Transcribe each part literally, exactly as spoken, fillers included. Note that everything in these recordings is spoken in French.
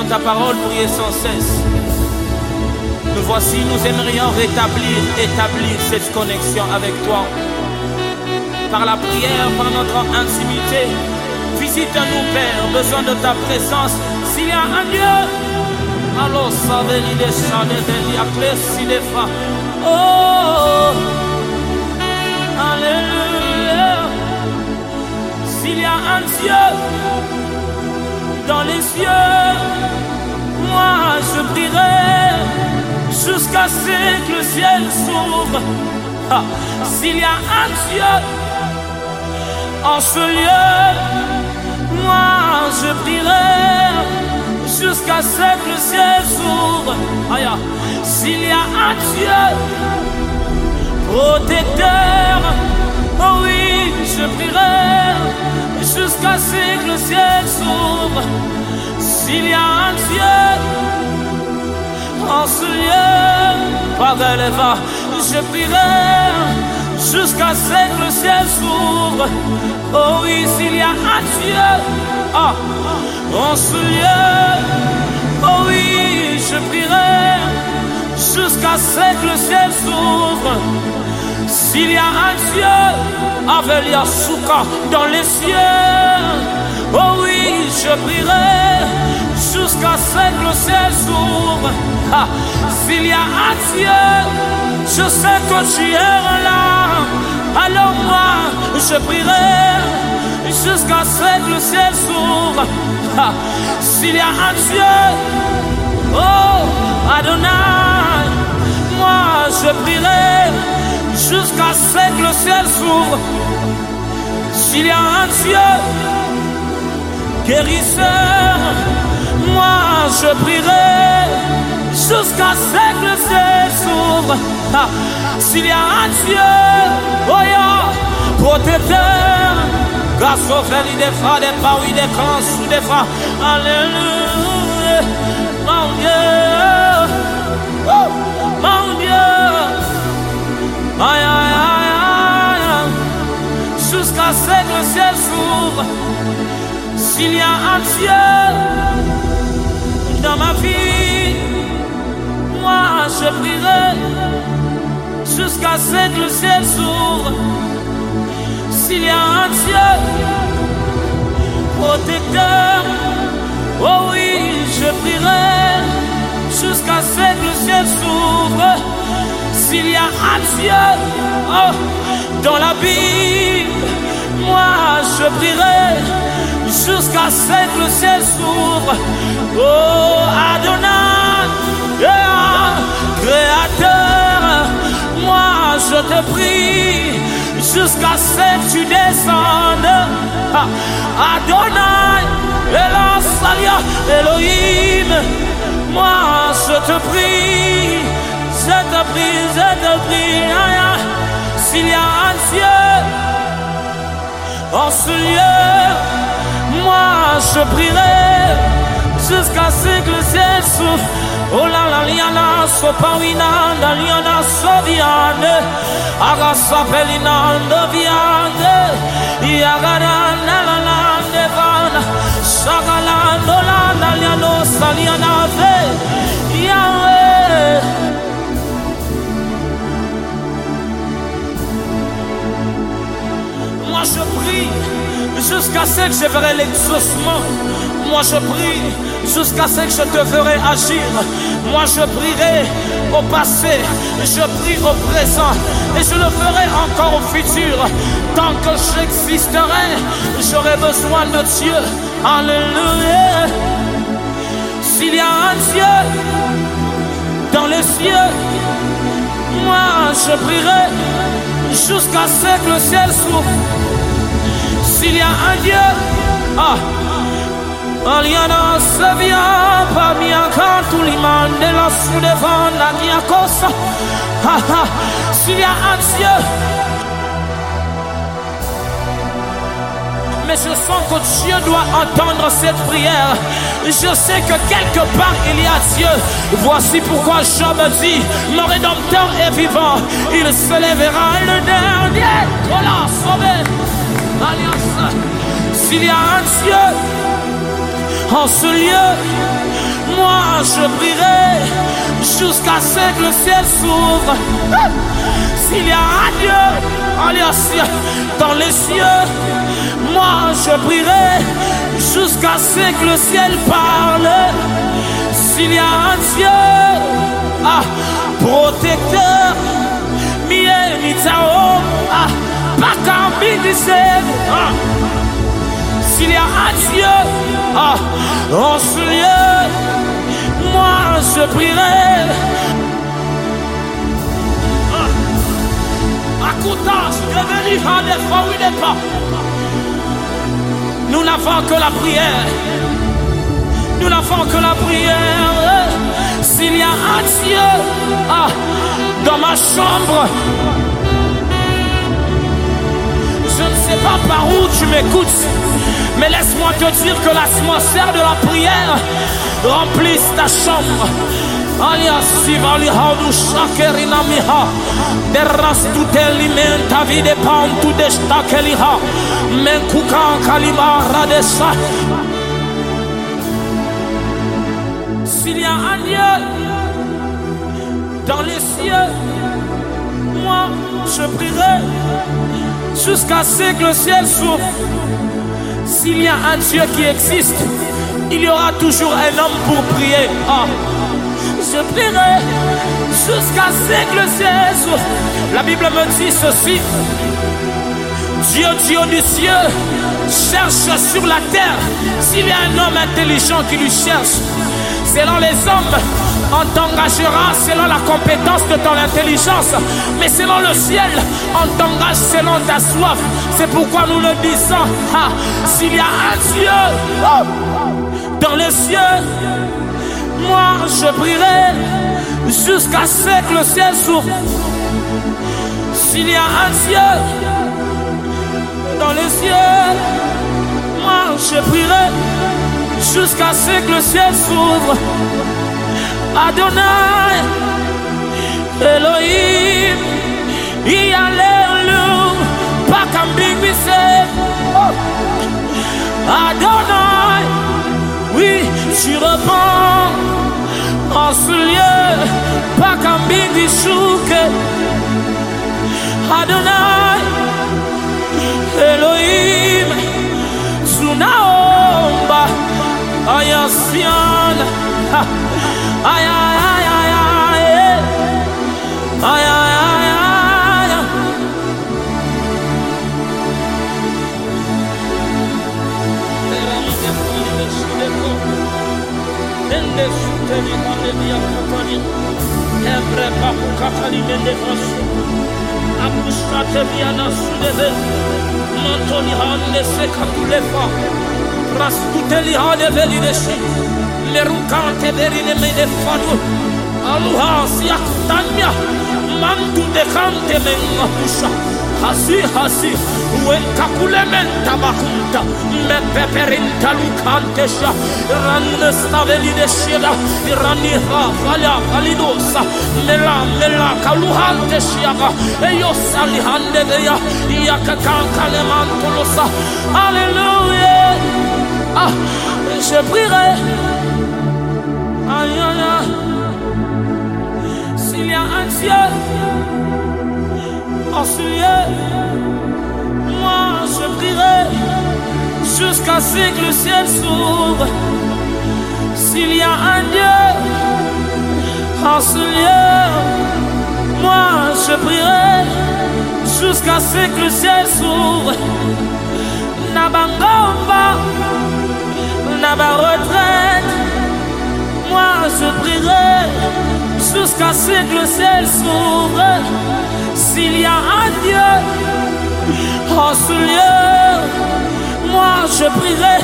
ta parole, prier sans cesse. Nous voici, nous aimerions rétablir, établir cette connexion avec toi. Par la prière, par notre intimité. Visite-nous, Père, besoin de ta présence. S'il y a un Dieu, alors savez l'idée chante de l'Aclès, des fois. Oh, alléluia. S'il y a un Dieu dans les cieux, moi je prierai jusqu'à ce que le ciel s'ouvre. Ah, s'il y a un Dieu en ce lieu, moi je prierai jusqu'à ce que le ciel s'ouvre. Aïe, s'il y a un Dieu protecteur, oh oui, je prierai jusqu'à ce que le ciel s'ouvre. S'il y a un Dieu en ce lieu, par elle va, je prierai jusqu'à ce que le ciel s'ouvre. Oh oui, s'il y a un Dieu ah, en ce lieu, oh oui, je prierai jusqu'à ce que le ciel s'ouvre. S'il y a un Dieu, Avelia Souka dans les cieux, oh oui, je prierai jusqu'à ce que le ciel s'ouvre. Ah, s'il y a un Dieu, je sais que tu es là. Alors moi, je prierai jusqu'à ce que le ciel s'ouvre. Ah, s'il y a un Dieu, oh Adonai, moi je prierai jusqu'à ce que le ciel s'ouvre. S'il y a un Dieu guérisseur, moi je prierai jusqu'à ce que le ciel s'ouvre. Ah, s'il y a un Dieu, oh yeah, protecteur, grâce au frère des frères, des pas, oui, des clans, sous des frères, alléluia, mon Dieu, oh, mon Dieu, aïe, aïe, aïe, aïe, jusqu'à ce que le ciel s'ouvre. S'il y a un Dieu dans ma vie, moi je prierai jusqu'à ce que le ciel s'ouvre. S'il y a un Dieu protecteur, oh oui, je prierai jusqu'à ce que le ciel s'ouvre. S'il y a un Dieu oh, dans la Bible, moi je prierai jusqu'à ce que le ciel s'ouvre. Oh Adonai, yeah, Créateur, moi je te prie jusqu'à ce que tu descendes. Adonai, Elah Salia, Elohim, moi je te prie, je te prie, je te prie. S'il y a un Dieu en ce lieu, moi je prierai jusqu'à ce que le ciel s'ouvre. Oh la la liana sopawina la liana soviane agasa pelina noviane yagara la la la nevana sagala no la la liano saliana ve Yahweh. Moi je prie jusqu'à ce que je verrai l'exaucement. Moi je prie jusqu'à ce que je te ferai agir. Moi je prierai au passé, je prie au présent et je le ferai encore au futur. Tant que j'existerai, j'aurai besoin de Dieu. Alléluia. S'il y a un Dieu dans les cieux, moi je prierai jusqu'à ce que le ciel s'ouvre. S'il y a un Dieu, ah, Aliana se vient parmi un grand tout l'imam de la sous devant la niacosa. Ah ah, s'il y a un Dieu, mais je sens que Dieu doit entendre cette prière. Je sais que quelque part il y a Dieu. Voici pourquoi Job dit: mon Rédempteur est vivant, il se lèvera le dernier. Voilà, sauvé. Alliance. S'il y a un Dieu en ce lieu, moi je prierai jusqu'à ce que le ciel s'ouvre. S'il y a un Dieu, alias dans les cieux, moi je prierai jusqu'à ce que le ciel parle. S'il y a un Dieu, ah, protecteur, mie mitao, ah, pas cambi ah. S'il y a un Dieu, ah, en ce lieu, moi je prierai. Nous n'avons que la prière. Nous n'avons que la prière. S'il y a un Dieu ah, dans ma chambre, je ne sais pas par où tu m'écoutes, mais laisse-moi te dire que l'atmosphère de la prière remplisse ta chambre. Alias Sivali Haudu Shakerina Miha Derras tout alimenta vide pan tout destakeliha Menkukan Kalima Radesa. S'il y a un Dieu dans les cieux, moi je prierai jusqu'à ce que le ciel s'ouvre. S'il y a un Dieu qui existe, il y aura toujours un homme pour prier. Ah. Je prierai jusqu'à ce que le ciel s'ouvre. La Bible me dit ceci: Dieu, Dieu du ciel, cherche sur la terre. S'il y a un homme intelligent qui lui cherche, selon les hommes, on t'engagera selon la compétence de ton intelligence. Mais selon le ciel, on t'engage selon ta soif. C'est pourquoi nous le disons. Ah, s'il y a un Dieu oh, dans les cieux, moi je prierai jusqu'à ce que le ciel s'ouvre. S'il y a un Dieu dans les cieux, moi je prierai jusqu'à ce que le ciel s'ouvre. Adonai, Elohim, Yalelu, Pakambingwise. Adonai, oui, tu reprends en ce lieu, Pakambingwishuke. Adonai, Elohim, Sunaomba, Ayasian. Ay, ay, ay, ay, ay, ay, ay, ay, ay. Merukante berine mene fadu aluha siakutanya mandu dekante mengahusha hasi hasi wenkakule menta bakunta mepeperinta lukantesha ranne staveli deshira irani ha fala falidosa mela mela kaluhante shiaga eyo salihande deya yakakankale mantolosa. Alléluia. Ah, je prierai. Aïe, aïe, aïe. S'il y a un Dieu en ce lieu, moi je prierai jusqu'à ce que le ciel s'ouvre. S'il y a un Dieu en ce lieu, moi je prierai jusqu'à ce que le ciel s'ouvre. Nabangomba, Naba retraite, moi je prierai jusqu'à ce que le ciel s'ouvre. S'il y a un Dieu en ce lieu, moi je prierai.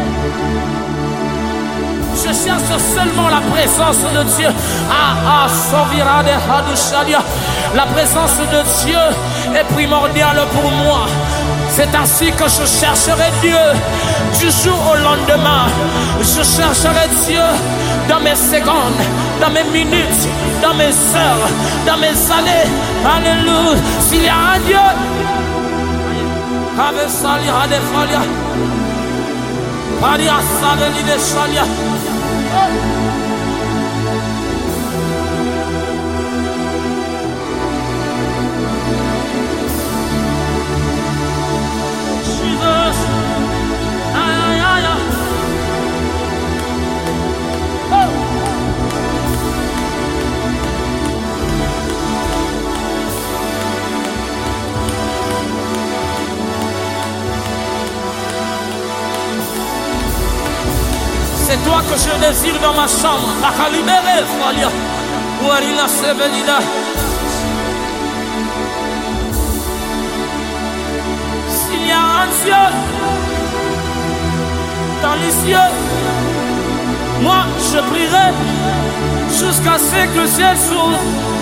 Je cherche seulement la présence de Dieu. Ah ah, Sovira de Hadushalia. La présence de Dieu est primordiale pour moi. C'est ainsi que je chercherai Dieu du jour au lendemain. Je chercherai Dieu dans mes secondes, dans mes minutes, dans mes heures, dans mes années. Alléluia. S'il y a un Dieu, avec Salia de Falia, Paria Saveli de Salia. C'est toi que je désire dans ma chambre. S'il y a un Dieu dans les cieux, moi je prierai jusqu'à ce que le ciel s'ouvre.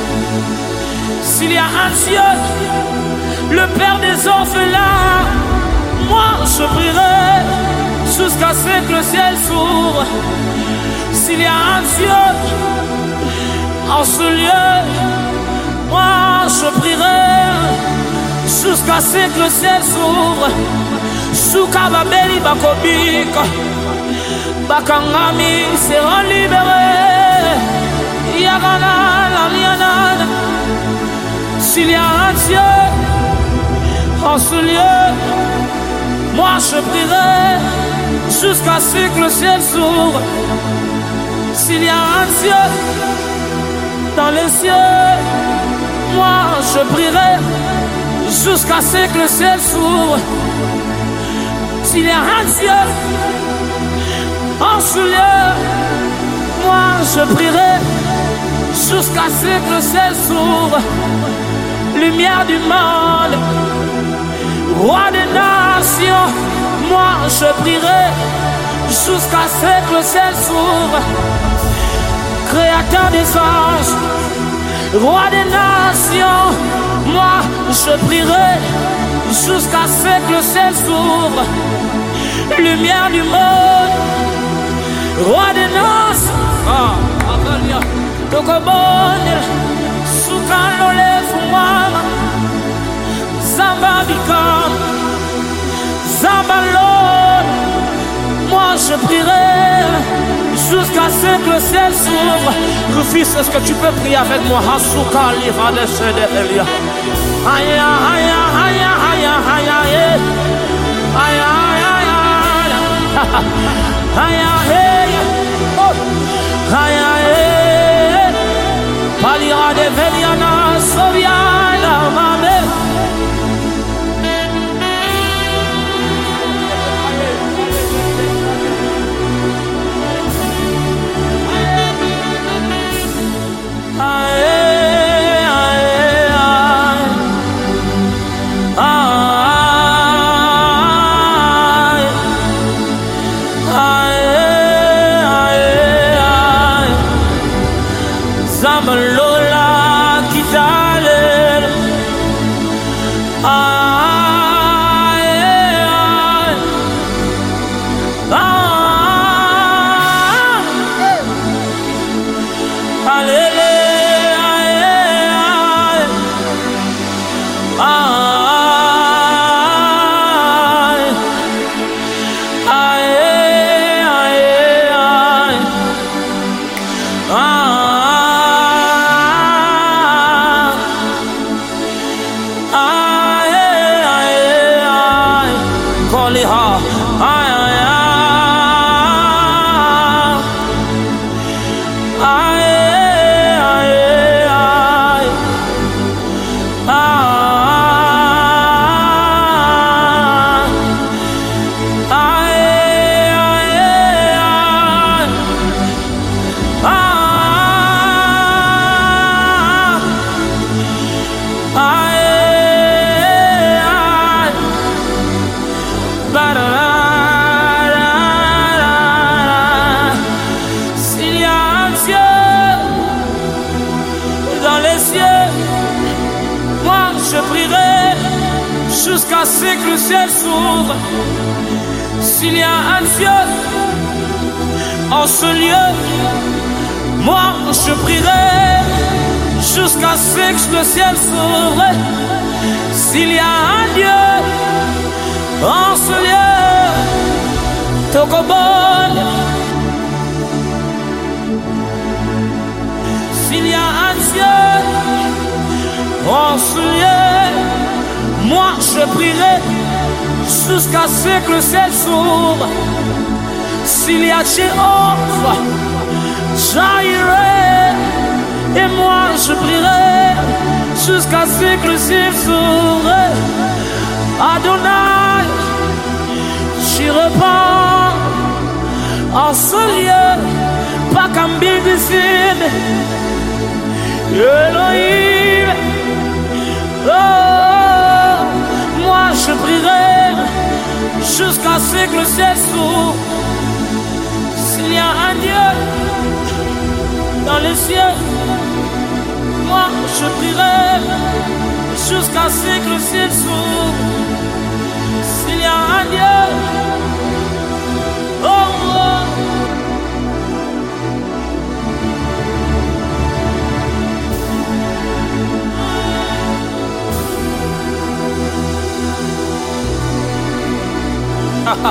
S'il y a un Dieu, le Père des orphelins, moi je prierai jusqu'à ce que le ciel s'ouvre. S'il y a un Dieu en ce lieu, moi je prierai jusqu'à ce que le ciel s'ouvre. Soukababeli bakobika, bakangami seront libérés. Yagana la mianana. S'il y a un Dieu en ce lieu, moi je prierai jusqu'à ce que le ciel s'ouvre. S'il y a un Dieu dans les cieux, moi je prierai jusqu'à ce que le ciel s'ouvre. S'il y a un Dieu en ce lieu, moi je prierai jusqu'à ce que le ciel s'ouvre. Lumière du monde, roi des nations, moi je prierai jusqu'à ce que le ciel s'ouvre. Créateur des anges, roi des nations, moi je prierai jusqu'à ce que le ciel s'ouvre. Lumière du monde, roi des nations, ah, Tokobone, Soukanole Fumama, Zamba Bikam, Zamba Lord, moi je prierai jusqu'à ce que le ciel s'ouvre. Rufus, est-ce que tu peux prier avec moi? Hasuka Liva de Sede Elia. Aya, aya, aya, aya, aya, aya, aya, aya, aya, aya, Palira de Veliana, Soviana, Mame. Jusqu'à ce que le ciel s'ouvre. S'il y a un Dieu en ce lieu, moi je prierai jusqu'à ce que le ciel s'ouvre. S'il y a un Dieu en ce lieu, Tokobon. S'il y a un Dieu en ce lieu, moi je prierai jusqu'à ce que le ciel s'ouvre. S'il y a Jéhovah, j'aillerai, et moi je prierai jusqu'à ce que le ciel s'ouvre. Adonai, j'y repens en en ce lieu, pas qu'un bibicide. Elohim, oh, moi je prierai jusqu'à ce que le ciel s'ouvre. S'il y a un Dieu dans les cieux, moi je prierai jusqu'à ce que le ciel s'ouvre. S'il y a un Dieu, oh, oh. Oh,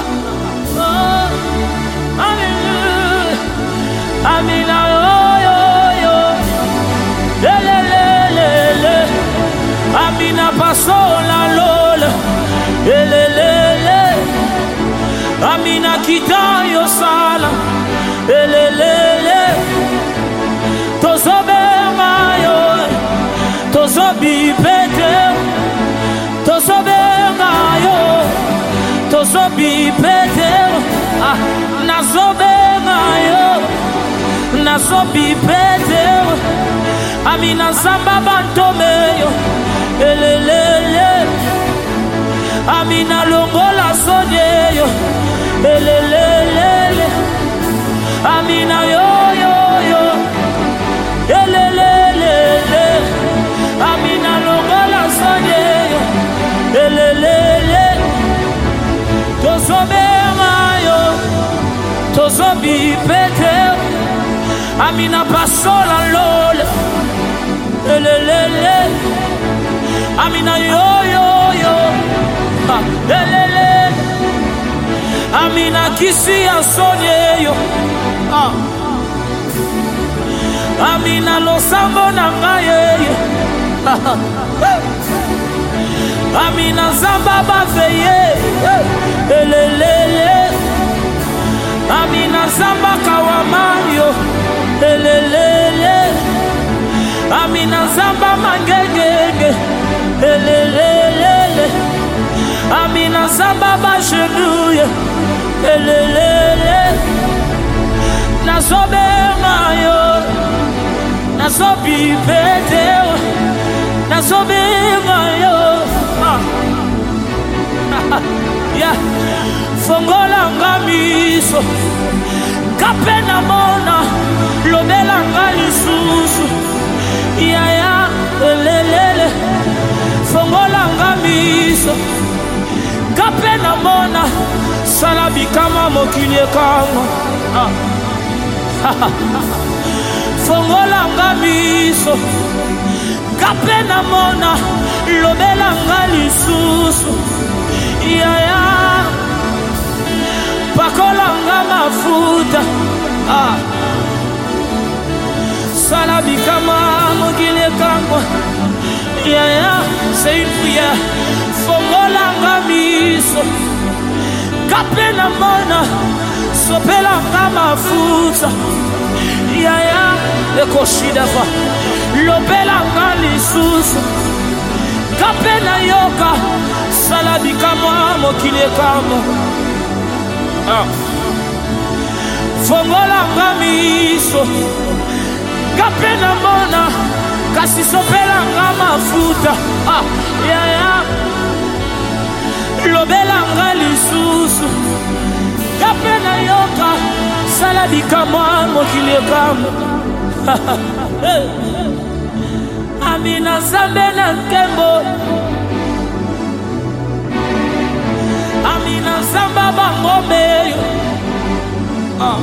Alléluia, Amina, oh, yo, yo, le, le, le, le, le. Amina passo la lol, le, le, le, le. Amina kita yo sala, le, le, le, le. Tozo bema yo, tozo bipete, tozo bema yo. Tozobi Peter, ah, nazobe mayo, nazobi Peter, amina zamba bantomeyo, elelele, amina longola sodeyo, elelele, amina yo yo yo, elelele, amina longola sodeyo, elelele. Tozobe mayo, tozobi Peter, amina pasola lole, elelele, amina yo yo yo, elele, amina kisi asonye yo, amina losambo nangaye yo. Amina zamba baveye, elelele. Amina zamba kawamayo, elelele. Amina zamba mangegege, elelele. Amina zamba bajenouye, elelele. Nazobe mayo, nazobi Peter, nazobe mayo. Yeah. Fongola ngamiso kapena mona lobela ngalisusu ya ya lelele. Fongola ngamiso kapena mona salabi kama mokili kama ah. Fongola ngamiso kapena mona lobela ngalisusu ya ya pakola ngama mafuta ah. Salabi kama mokile kama ya ya, c'est une prière. Fongola ngamiso kapena mona sopela ngama mafuta ya ya ekoshida fa lobela ngalisusu kapena yoka salabi kama mokile kama ah. Fongola ngamiso kapena mona kasi sopela ngama mafuta ah. Ya ya lobela ngalisusu kapena yoka salabi kama mokile kama hey. Amina zambe na nkembo, amina zamba bangombe ah.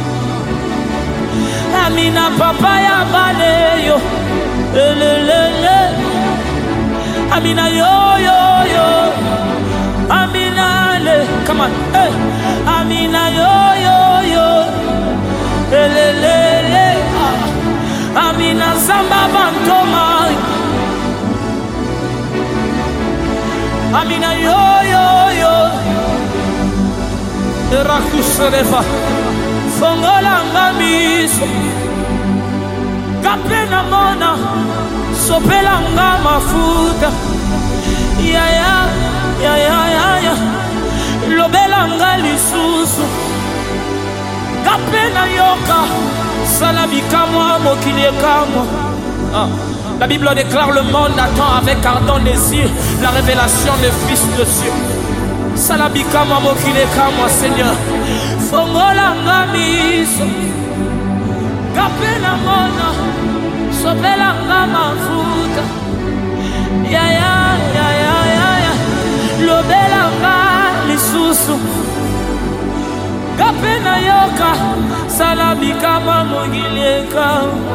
Amina papa ya baleyo elelele. Amina yo yo yo, amina le, come on hey. Amina yo yo yo elelele ah. Amina zamba bantoma, amina yo yo yo, erakuserefa fongola ngamiso kapena mona sopela ngama mafuta ya ya ya ya ya ya lobela ngalisusu kapena yoka salabika moi mokili kamwa. Ah. La Bible déclare le monde attend avec ardent désir la révélation du Fils de Dieu. Salabika moi mokili kamwa Seigneur. Fongola ngamiso kapela mona sobela ngamafuta. Ya ya ya ya ya ya lobela ngalisusu kapena yoka salabika moi mokili kamwa.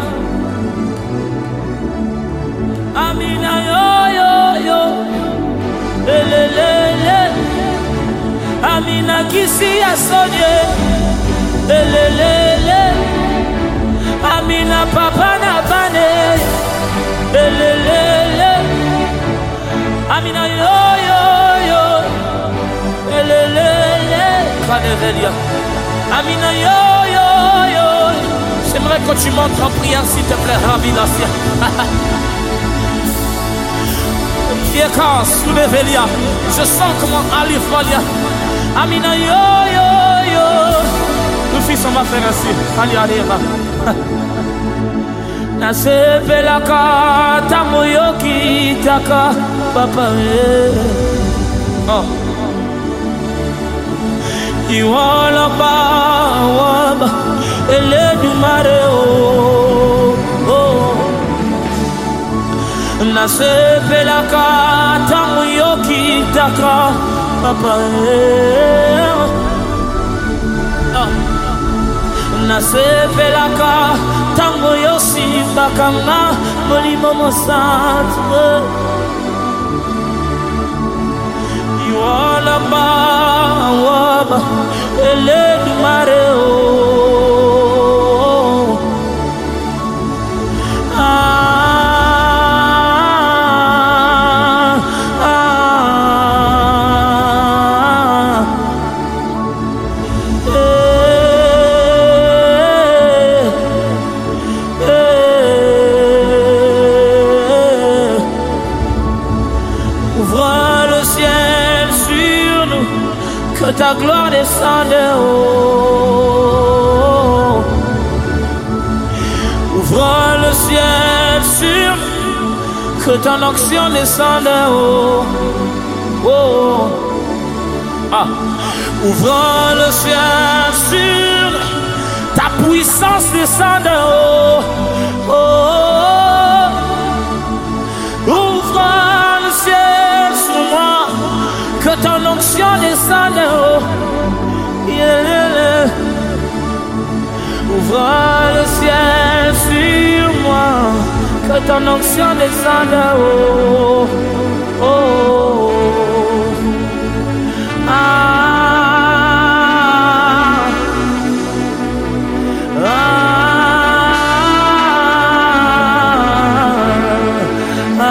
Amina yo yo yo le le le Amina kisi ya sonye le le le Amina papa na bane le le le Amina yo yo yo le le le Kanevelia Amina yo yo yo. J'aimerais que tu montres en prière s'il te plaît, Rabbi Nassia. Je sens comment Ali Falia. Amina yo yo yo. Tout fils on va faire ainsi. Ali Ali. Na sepela ka tamoyo kitaka papa. Oh. You all about waba ele du mare oh. Oh. Na sepela ka tamoyo kitaka papa. Oh. Na sepela ka tamoyo simbakanga molimo mosantu. You all about waba ele du mare oh. Ah. Que ta gloire descende haut. Ouvre le ciel sur que ton onction descende haut. Oh. Ah. Ouvre le ciel sur ta puissance descende haut. Oh. Ouvre le ciel sur moi. Que ton onction descende haut. Yeah. Ouvre le ciel sur moi. Que ton onction descende haut. Oh. Ah. Ah. Ah.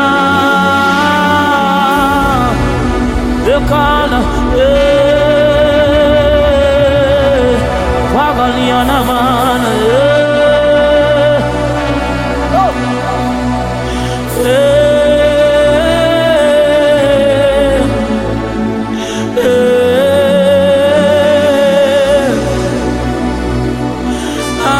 Kana eh wagaliana mana eh oh eh eh ah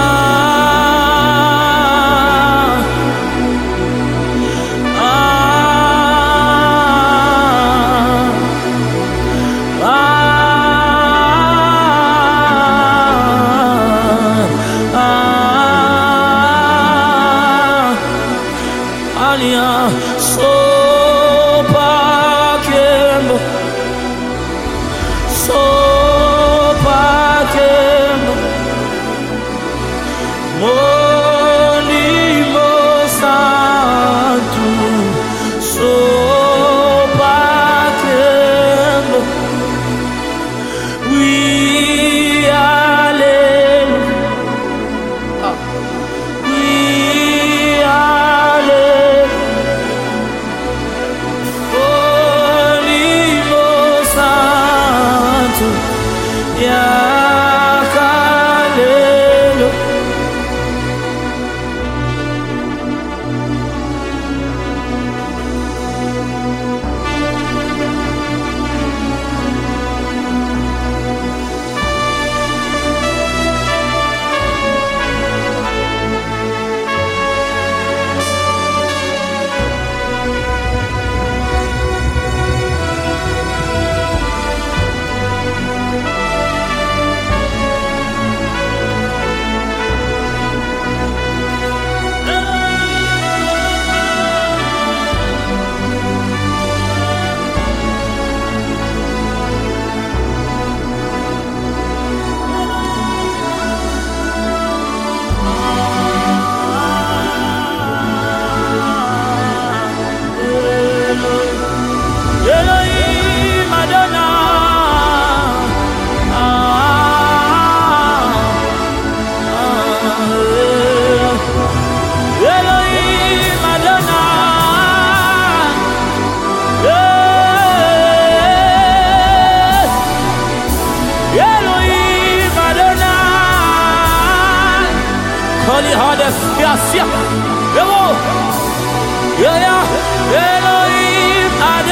Eli Hades, Yasia, Evo, Yaya, Elohim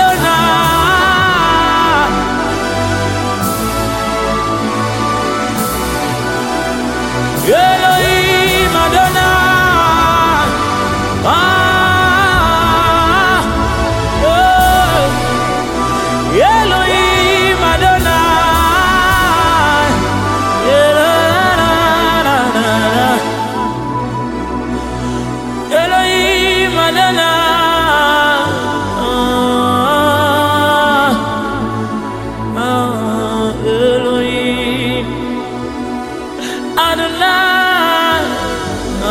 Adonai, Elohim Adonai, ah, oh, Elohim Adonai, Elohim Adonai, ah, Elohim Adonai, ah,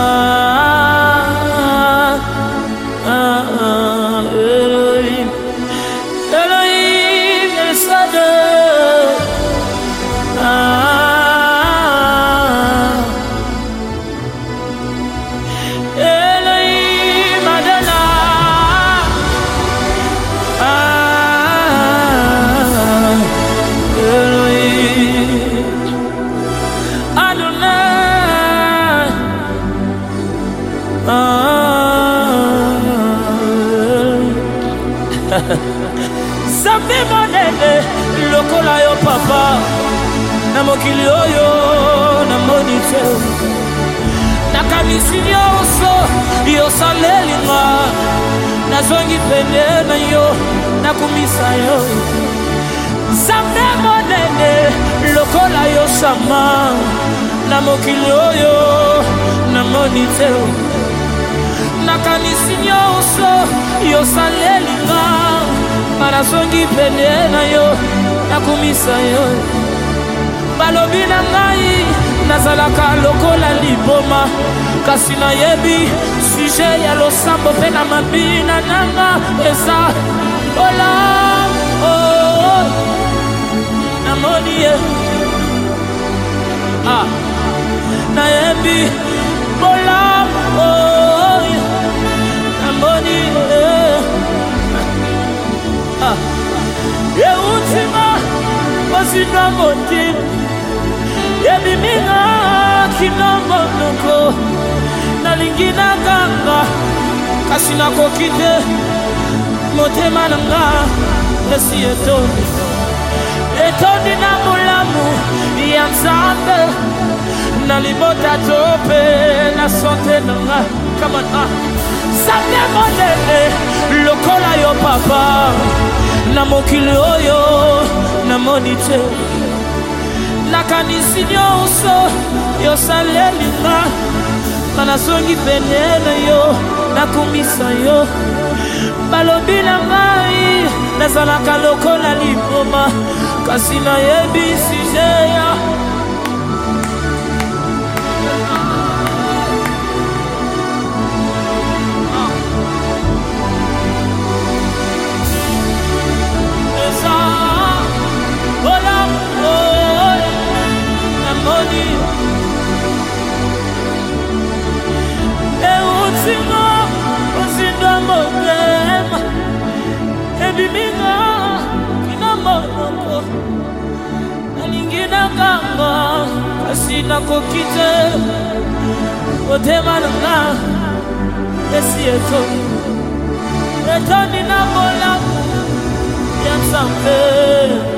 ah, Elohim, Elohim El Shaddai, ah, Elohim Adonai, ah, Elohim Adonai, ah, Zambi monene lokola yo papa na mokili oyo na monite nakanisi nyonso yosalelinga nazongi pene na yo nakumisa yo Zambi monene lokola yo sama na mokili oyo na monite nakanisi nyonso yosalelinga nazongi pene na yo nakumisa yo balobi na ngai nazalaka lokola liboma kasi nayebi suje ya losambo mpe na mabina nanga eza olam oh, namoni ye ah, nayebi olam oh, namoni ye ah, Eutima Osino Motim Ebiminga Kinombo Nuko Nalingina Ganga Kasina Kokite Motema Nanga Esi Etoni Etoni na mulamu Yansambe Nalibota tope Na sonte nanga Come on ah Sante monene Lokola yo papa na mokili oyo na monite nakanisi nyonso yosalelinga manasongi pene na yo nakumisa yo balobi na ngai nazalaka lokola liboma kasi nayebi suje ya Asina kokite otema nanga esi etoni etoni na mola ya Nzambe